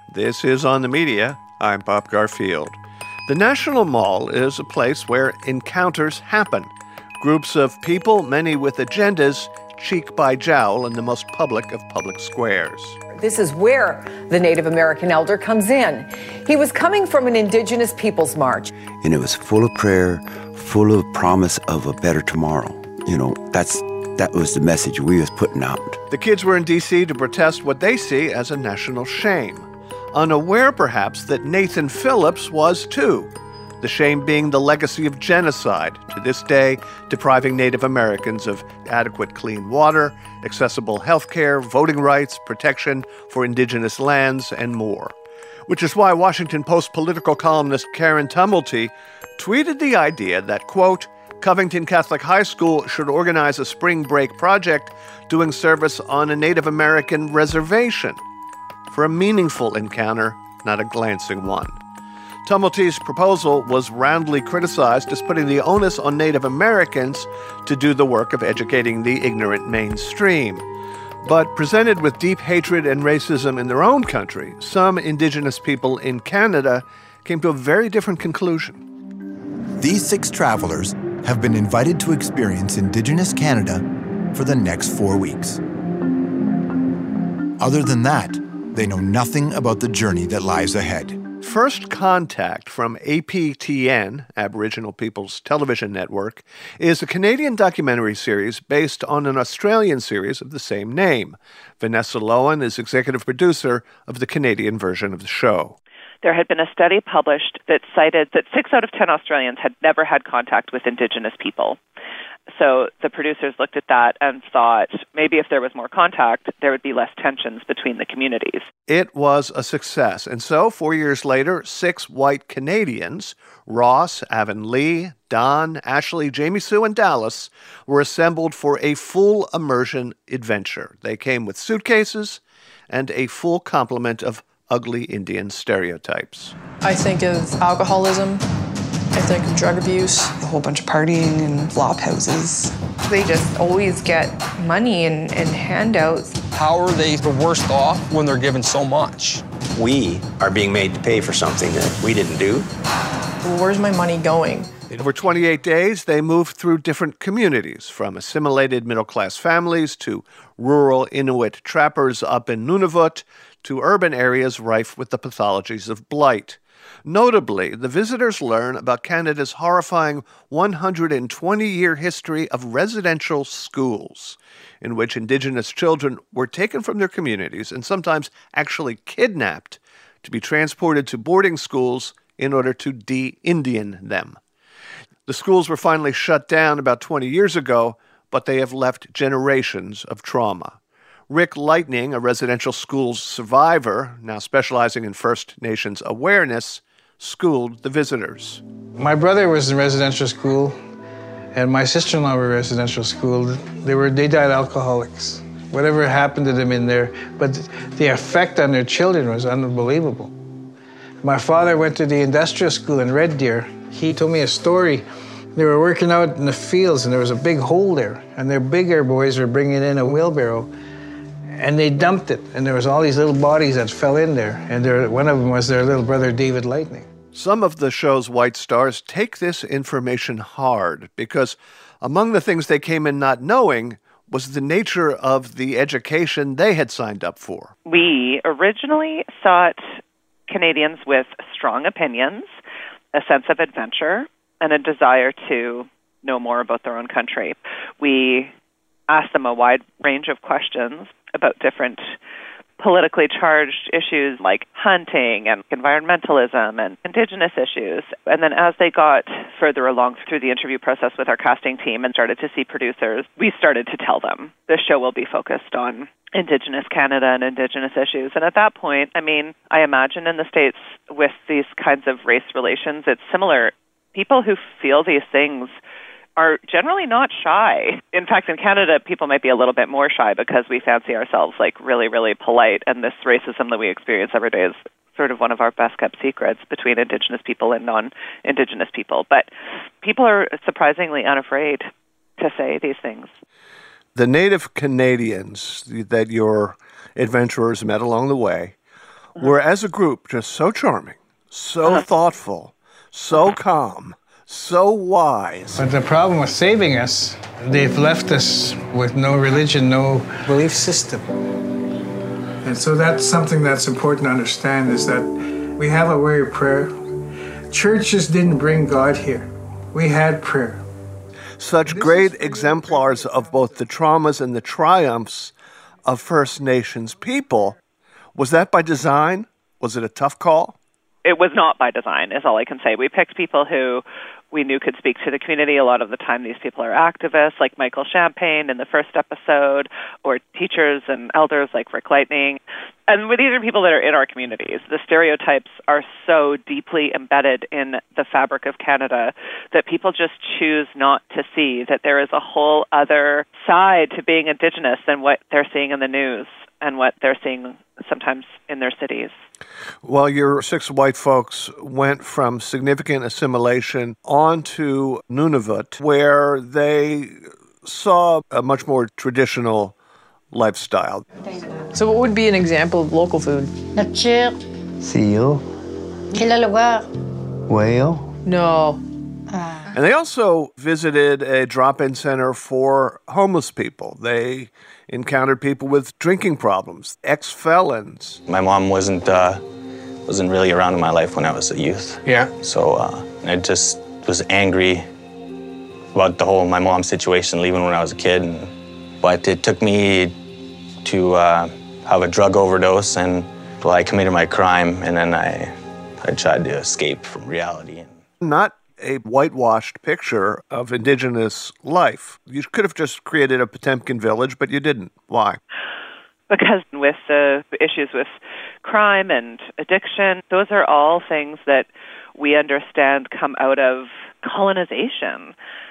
This is On the Media. I'm Bob Garfield. The National Mall is a place where encounters happen. Groups of people, many with agendas, cheek by jowl in the most public of public squares. This is where the Native American elder comes in. He was coming from an Indigenous Peoples March. And it was full of prayer, full of promise of a better tomorrow. That was the message we was putting out. The kids were in D.C. to protest what they see as a national shame, unaware perhaps that Nathan Phillips was too. The shame being the legacy of genocide, to this day depriving Native Americans of adequate clean water, accessible health care, voting rights, protection for indigenous lands, and more. Which is why Washington Post political columnist Karen Tumulty tweeted the idea that, quote, Covington Catholic High School should organize a spring break project doing service on a Native American reservation for a meaningful encounter, not a glancing one. Tumulty's proposal was roundly criticized as putting the onus on Native Americans to do the work of educating the ignorant mainstream. But presented with deep hatred and racism in their own country, some Indigenous people in Canada came to a very different conclusion. These 6 travelers have been invited to experience Indigenous Canada for the next 4 weeks. Other than that, they know nothing about the journey that lies ahead. First Contact from APTN, Aboriginal People's Television Network, is a Canadian documentary series based on an Australian series of the same name. Vanessa Lohan is executive producer of the Canadian version of the show. There had been a study published that cited that 6 out of 10 Australians had never had contact with Indigenous people. So the producers looked at that and thought maybe if there was more contact, there would be less tensions between the communities. It was a success. And so 4 years later, 6 white Canadians, Ross, Avonlea, Don, Ashley, Jamie Sue, and Dallas, were assembled for a full immersion adventure. They came with suitcases and a full complement of ugly Indian stereotypes. I think of alcoholism. I think of drug abuse, a whole bunch of partying and flop houses. They just always get money and handouts. How are they the worst off when they're given so much? We are being made to pay for something that we didn't do. Well, where's my money going? Over 28 days, they moved through different communities, from assimilated middle-class families to rural Inuit trappers up in Nunavut to urban areas rife with the pathologies of blight. Notably, the visitors learn about Canada's horrifying 120-year history of residential schools, in which Indigenous children were taken from their communities and sometimes actually kidnapped to be transported to boarding schools in order to de-Indian them. The schools were finally shut down about 20 years ago, but they have left generations of trauma. Rick Lightning, a residential schools survivor, now specializing in First Nations awareness, schooled the visitors. My brother was in residential school, and my sister-in-law were in residential school. They died alcoholics. Whatever happened to them in there, but the effect on their children was unbelievable. My father went to the industrial school in Red Deer. He told me a story. They were working out in the fields, and there was a big hole there, and their bigger boys were bringing in a wheelbarrow, and they dumped it, and there was all these little bodies that fell in there, and one of them was their little brother, David Lightning. Some of the show's white stars take this information hard, because among the things they came in not knowing was the nature of the education they had signed up for. We originally sought Canadians with strong opinions, a sense of adventure, and a desire to know more about their own country. We asked them a wide range of questions about different politically charged issues like hunting and environmentalism and Indigenous issues. And then as they got further along through the interview process with our casting team and started to see producers, we started to tell them this show will be focused on Indigenous Canada and Indigenous issues. And at that point, I imagine in the States with these kinds of race relations, it's similar. People who feel these things are generally not shy. In fact, in Canada, people might be a little bit more shy because we fancy ourselves like really, really polite, and this racism that we experience every day is sort of one of our best-kept secrets between Indigenous people and non-Indigenous people. But people are surprisingly unafraid to say these things. The Native Canadians that your adventurers met along the way, were as a group just so charming, so thoughtful, so calm, so wise. But the problem with saving us, they've left us with no religion, no belief system. And so that's something that's important to understand, is that we have a way of prayer. Churches didn't bring God here. We had prayer. Such great exemplars of both the traumas and the triumphs of First Nations people. Was that by design? Was it a tough call? It was not by design, is all I can say. We picked people who we knew could speak to the community. A lot of the time these people are activists, like Michael Champagne in the first episode, or teachers and elders like Rick Lightning. And these are people that are in our communities. The stereotypes are so deeply embedded in the fabric of Canada that people just choose not to see that there is a whole other side to being Indigenous than what they're seeing in the news and what they're seeing sometimes in their cities. Well, your 6 white folks went from significant assimilation on to Nunavut, where they saw a much more traditional lifestyle. So what would be an example of local food? Nature. Seal. Whale. No. And they also visited a drop-in center for homeless people. They encountered people with drinking problems, ex-felons. My mom wasn't really around in my life when I was a youth. Yeah. So I just was angry about the whole my mom's situation, leaving when I was a kid. But it took me to have a drug overdose, and I committed my crime, and then I tried to escape from reality. Not a whitewashed picture of Indigenous life. You could have just created a Potemkin village, but you didn't. Why? Because with the issues with crime and addiction, those are all things that we understand come out of colonization.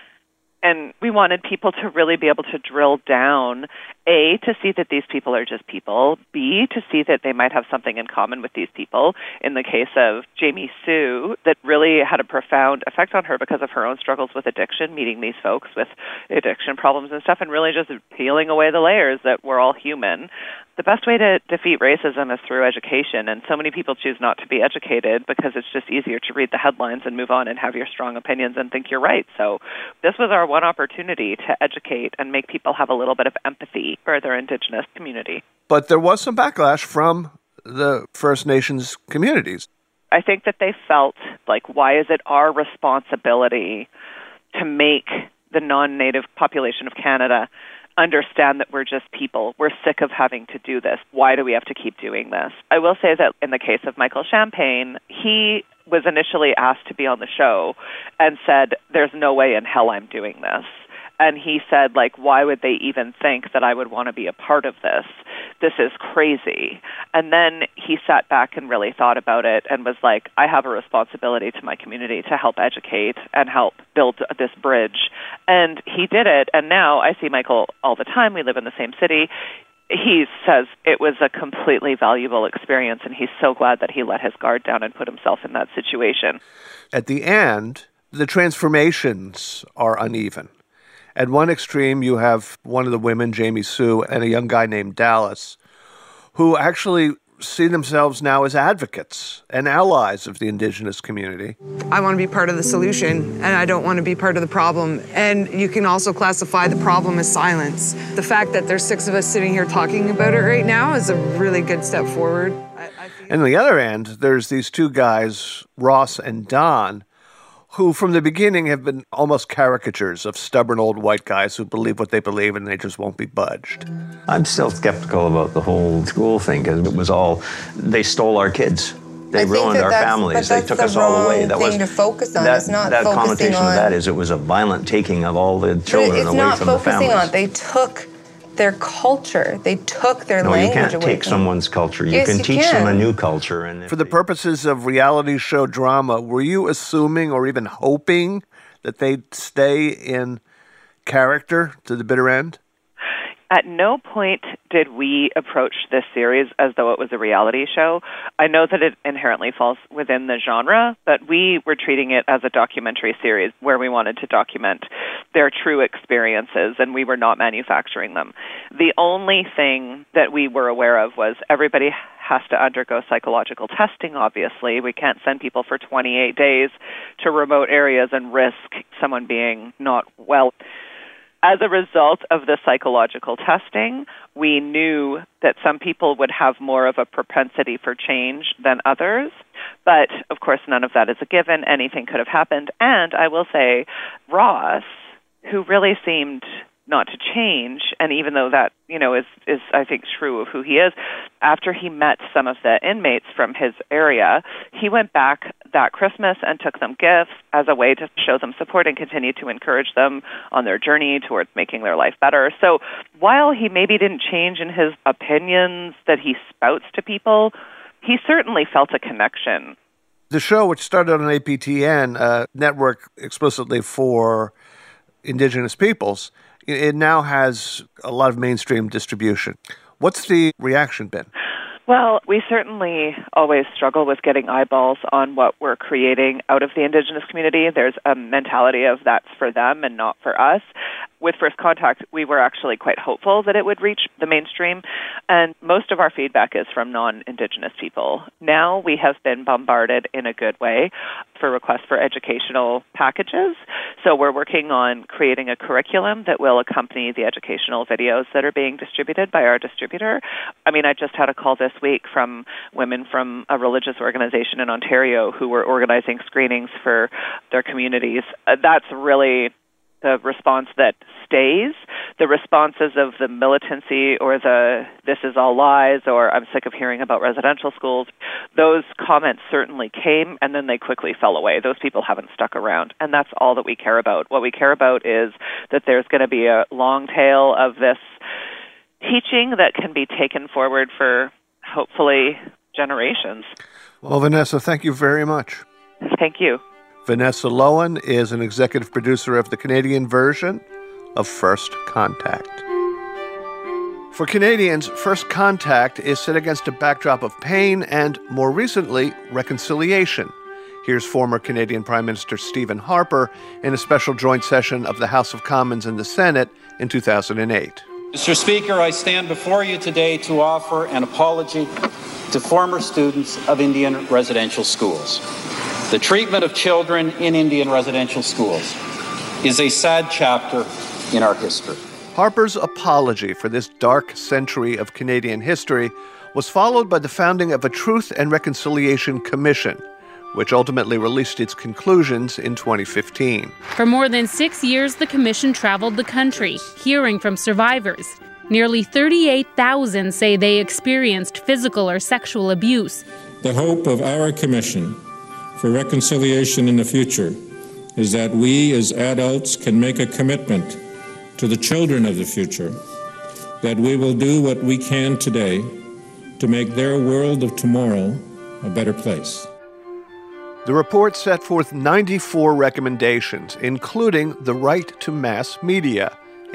And we wanted people to really be able to drill down, A, to see that these people are just people, B, to see that they might have something in common with these people. In the case of Jamie Sue, that really had a profound effect on her because of her own struggles with addiction, meeting these folks with addiction problems and stuff, and really just peeling away the layers that we're all human. The best way to defeat racism is through education, and so many people choose not to be educated because it's just easier to read the headlines and move on and have your strong opinions and think you're right. So this was our one opportunity to educate and make people have a little bit of empathy for their Indigenous community. But there was some backlash from the First Nations communities. I think that they felt like, why is it our responsibility to make the non-Native population of Canada understand that we're just people. We're sick of having to do this. Why do we have to keep doing this? I will say that in the case of Michael Champagne, he was initially asked to be on the show and said, there's no way in hell I'm doing this. And he said, like, why would they even think that I would want to be a part of this? This is crazy. And then he sat back and really thought about it and was like, I have a responsibility to my community to help educate and help build this bridge. And he did it. And now I see Michael all the time. We live in the same city. He says it was a completely valuable experience, and he's so glad that he let his guard down and put himself in that situation. At the end, the transformations are uneven. At one extreme, you have one of the women, Jamie Sue, and a young guy named Dallas, who actually see themselves now as advocates and allies of the Indigenous community. I want to be part of the solution, and I don't want to be part of the problem. And you can also classify the problem as silence. The fact that there's 6 of us sitting here talking about it right now is a really good step forward. And on the other end, there's these 2 guys, Ross and Don, who from the beginning have been almost caricatures of stubborn old white guys who believe what they believe and they just won't be budged. I'm still skeptical about the whole school thing, because it was all, they stole our kids. They ruined our families. They took us all away. That was to focus on. It's not that focusing connotation on, of that is it was a violent taking of all the children away from the families. It's not focusing on. They took their culture. They took their language away. No, you can't take someone's culture. You can teach them a new culture. And for the purposes of reality show drama, were you assuming or even hoping that they'd stay in character to the bitter end? At no point did we approach this series as though it was a reality show. I know that it inherently falls within the genre, but we were treating it as a documentary series where we wanted to document their true experiences, and we were not manufacturing them. The only thing that we were aware of was everybody has to undergo psychological testing, obviously. We can't send people for 28 days to remote areas and risk someone being not well. As a result of the psychological testing, we knew that some people would have more of a propensity for change than others. But, of course, none of that is a given. Anything could have happened. And I will say, Ross, who really seemed not to change, and even though that, is I think true of who he is, after he met some of the inmates from his area, he went back that Christmas and took them gifts as a way to show them support and continue to encourage them on their journey towards making their life better. So while he maybe didn't change in his opinions that he spouts to people, he certainly felt a connection. The show, which started on APTN, a network explicitly for Indigenous peoples, it now has a lot of mainstream distribution. What's the reaction been? Well, we certainly always struggle with getting eyeballs on what we're creating out of the Indigenous community. There's a mentality of that's for them and not for us. With First Contact, we were actually quite hopeful that it would reach the mainstream, and most of our feedback is from non-Indigenous people. Now we have been bombarded in a good way for requests for educational packages. So we're working on creating a curriculum that will accompany the educational videos that are being distributed by our distributor. I mean, I just had a call this week from women from a religious organization in Ontario who were organizing screenings for their communities. That's really the response that stays. The responses of the militancy or the this is all lies or I'm sick of hearing about residential schools, those comments certainly came and then they quickly fell away. Those people haven't stuck around, and that's all that we care about. What we care about is that there's going to be a long tail of this teaching that can be taken forward for hopefully generations. Well, Vanessa, thank you very much. Thank you. Vanessa Loewen is an executive producer of the Canadian version of First Contact. For Canadians, First Contact is set against a backdrop of pain and, more recently, reconciliation. Here's former Canadian Prime Minister Stephen Harper in a special joint session of the House of Commons and the Senate in 2008. Mr. Speaker, I stand before you today to offer an apology to former students of Indian residential schools. The treatment of children in Indian residential schools is a sad chapter in our history. Harper's apology for this dark century of Canadian history was followed by the founding of a Truth and Reconciliation Commission, which ultimately released its conclusions in 2015. For more than 6 years, the commission traveled the country, hearing from survivors. Nearly 38,000 say they experienced physical or sexual abuse. The hope of our commission for reconciliation in the future is that we as adults can make a commitment to the children of the future, that we will do what we can today to make their world of tomorrow a better place. The report set forth 94 recommendations, including the right to mass media.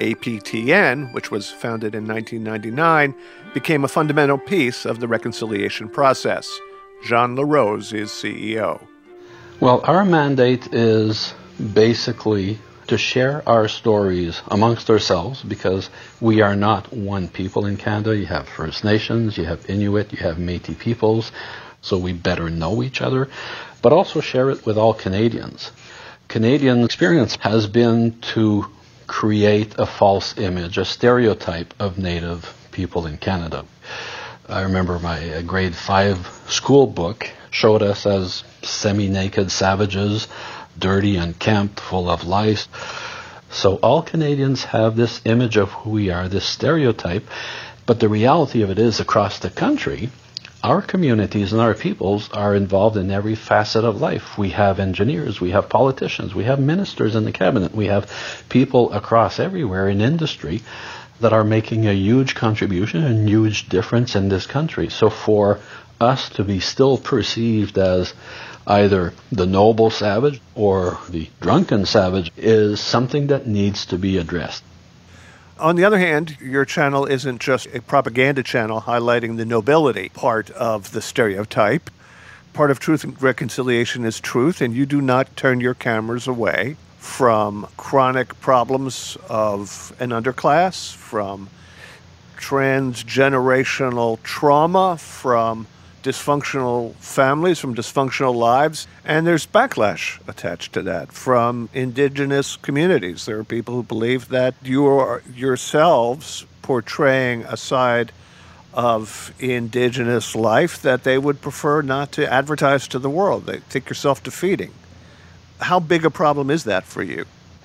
APTN, which was founded in 1999, became a fundamental piece of the reconciliation process. Jean LaRose is CEO. Well, our mandate is basically to share our stories amongst ourselves, because we are not one people in Canada. You have First Nations, you have Inuit, you have Métis peoples, so we better know each other, but also share it with all Canadians. Canadian experience has been to create a false image, a stereotype of Native people in Canada. I remember my grade 5 school book showed us as semi-naked savages, dirty and unkempt, full of lice. So all Canadians have this image of who we are, this stereotype, but the reality of it is across the country, our communities and our peoples are involved in every facet of life. We have engineers, we have politicians, we have ministers in the cabinet, we have people across everywhere in industry that are making a huge contribution and huge difference in this country. So for us to be still perceived as either the noble savage or the drunken savage is something that needs to be addressed. On the other hand, your channel isn't just a propaganda channel highlighting the nobility part of the stereotype. Part of Truth and Reconciliation is truth, and you do not turn your cameras away from chronic problems of an underclass, from transgenerational trauma from dysfunctional families, from dysfunctional lives, and there's backlash attached to that from indigenous communities. There are people who believe that you are yourselves portraying a side of indigenous life that they would prefer not to advertise to the world. They think you're self-defeating. How big a problem is that for you?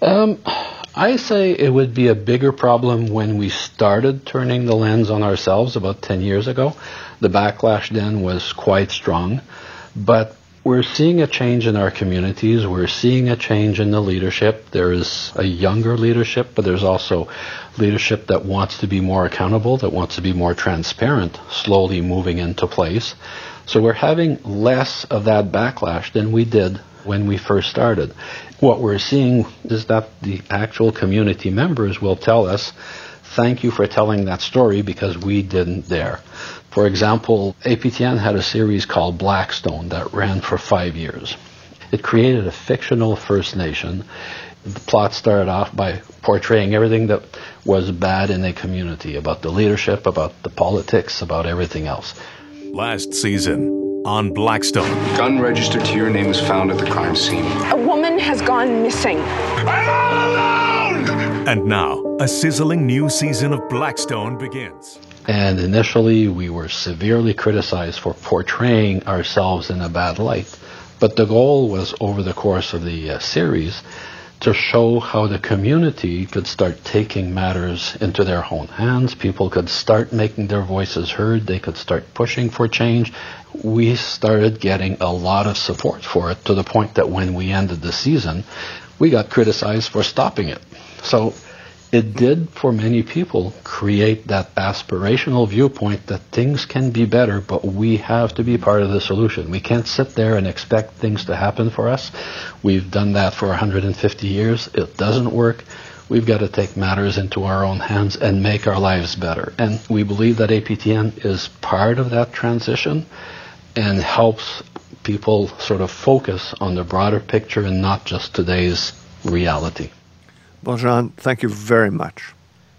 I say it would be a bigger problem when we started turning the lens on ourselves about 10 years ago. The backlash then was quite strong, but we're seeing a change in our communities. We're seeing a change in the leadership. There is a younger leadership, but there's also leadership that wants to be more accountable, that wants to be more transparent, slowly moving into place. So we're having less of that backlash than we did when we first started. What we're seeing is that the actual community members will tell us, thank you for telling that story because we didn't dare. For example, APTN had a series called Blackstone that ran for 5 years. It created a fictional First Nation. The plot started off by portraying everything that was bad in a community, about the leadership, about the politics, about everything else. Last season on Blackstone. Gun registered to your name was found at the crime scene. A woman has gone missing. I'm all alone! And now, a sizzling new season of Blackstone begins. And initially, we were severely criticized for portraying ourselves in a bad light. But the goal was, over the course of the series, to show how the community could start taking matters into their own hands. People could start making their voices heard. They could start pushing for change. We started getting a lot of support for it, to the point that when we ended the season, we got criticized for stopping it. So it did, for many people, create that aspirational viewpoint that things can be better, but we have to be part of the solution. We can't sit there and expect things to happen for us. We've done that for 150 years. It doesn't work. We've got to take matters into our own hands and make our lives better. And we believe that APTN is part of that transition and helps people sort of focus on the broader picture and not just today's reality. Well, Jean, thank you very much.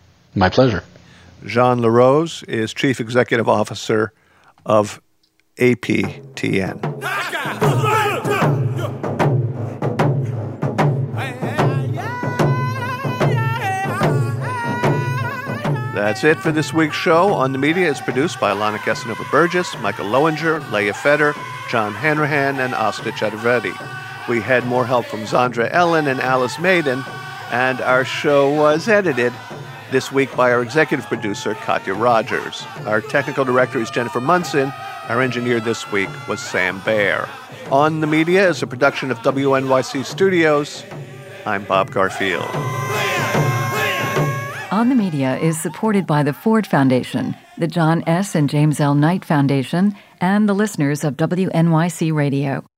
My pleasure. Jean LaRose is Chief Executive Officer of APTN. That's it for this week's show. On the Media is produced by Alana Casanova-Burgess, Michael Lowinger, Leah Feder, John Hanrahan, and Asta Chaturvedi. We had more help from Zandra Ellen and Alice Maiden, and our show was edited this week by our executive producer, Katya Rogers. Our technical director is Jennifer Munson. Our engineer this week was Sam Baer. On the Media is a production of WNYC Studios. I'm Bob Garfield. On the Media is supported by the Ford Foundation, the John S. and James L. Knight Foundation, and the listeners of WNYC Radio.